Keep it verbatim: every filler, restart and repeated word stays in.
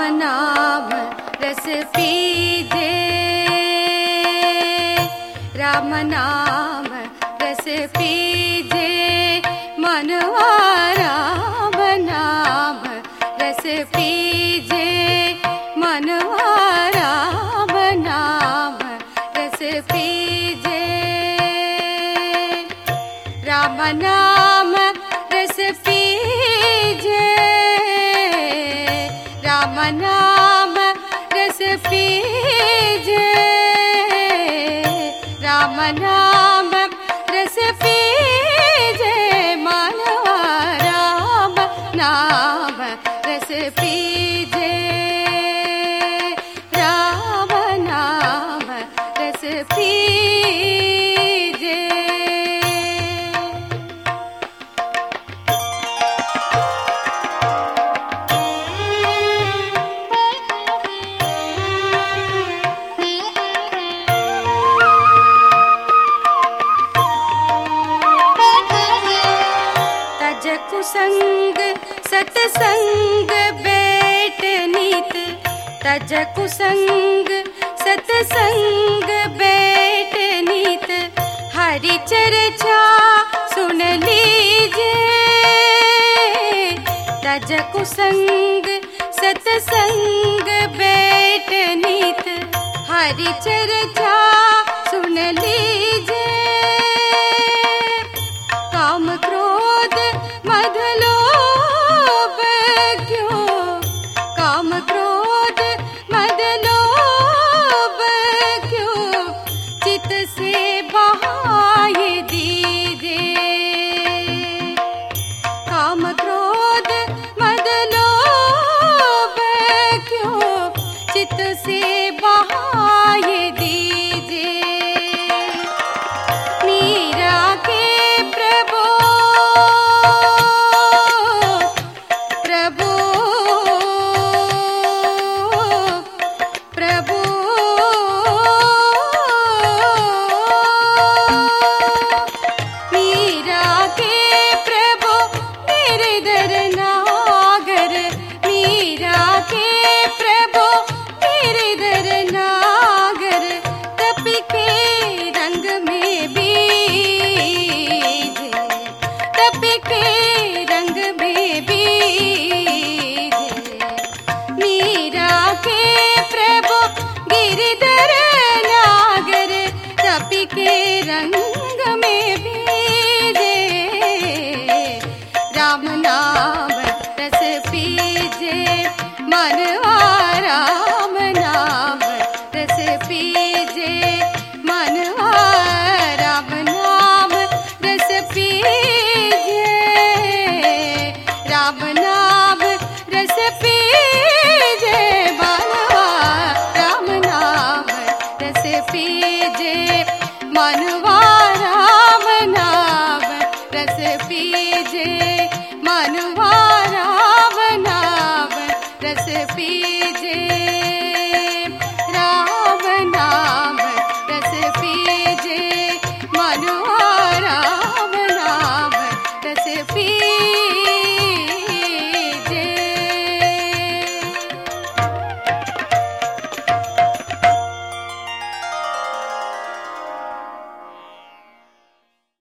नाम रस पीजे, राम नाम रस पीजे, मनवा राम नाम रस पीजे, मनवा राम नाम रस पीजे, राम नाम रस पीजे, राम नाम रस पीजे, राम नाम रस पीजे, मनवा राम नाम रस पीजे, राम नाम रस पीजे। तज कुसंग सतसंग बेट नीत, तज कुसंग सतसंग बेट नीत, हरि चर्चा सुन लीजे, तज कुसंग सतसंग बेट नीत, हरि चर्चा सुन लीजे, काम क्रोध मद लोभ क्यों, काम क्रोध मद लोभ क्यों, चित से बहाए दीजे, काम क्रोध मद लोभ क्यों, चित से बहाए दीजे, मीरा के प्रभु प्रभु प्रभु मीरा के प्रभु गिरधर नागर, मीरा के प्रभु गिरधर नागर, तप के रंग में बीजे, तप के रंग में बीजे, मीरा के प्रभु गिरधर नागर, तप के रंग में बीजे, राम नाम रस पीजे, मनवा राम नाम रस पीजे, मनवा राम नाम रस पीजे, राम नाम रस पीजे, मनवा राम नाम रस पीजे, मनवा राम नाम रस पीजे, मनवा राम नाम रस पीजे।